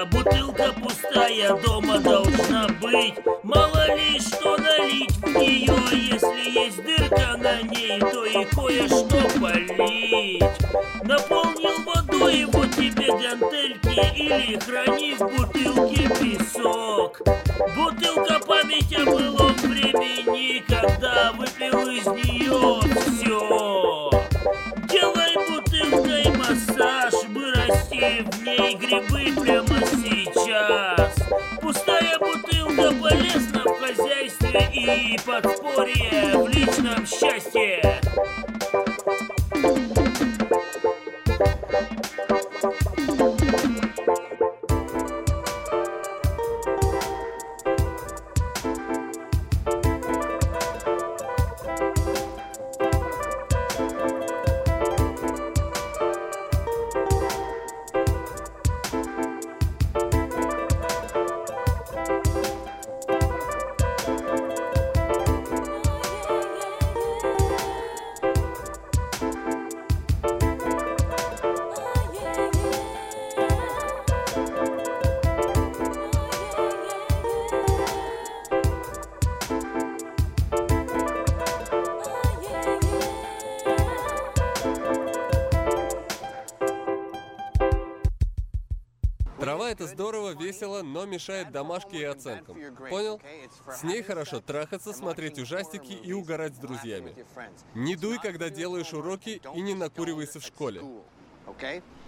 бутылка пустая дома должна быть. Мало ли что налить в нее, если есть дырка на ней, то и кое-что полить. Наполнил водой, вот тебе гантельки, или храни в бутылке песок. Бутылка — память о былом времени, когда выпил из нее все. Делай бутылкой массаж, вырасти в ней грибы прямо сейчас. Пустая бутылка полезна в хозяйстве и подспорье в личном счастье. Трава — это здорово, весело, но мешает домашке и оценкам. Понял? С ней хорошо трахаться, смотреть ужастики и угорать с друзьями. Не дуй, когда делаешь уроки, и не накуривайся в школе.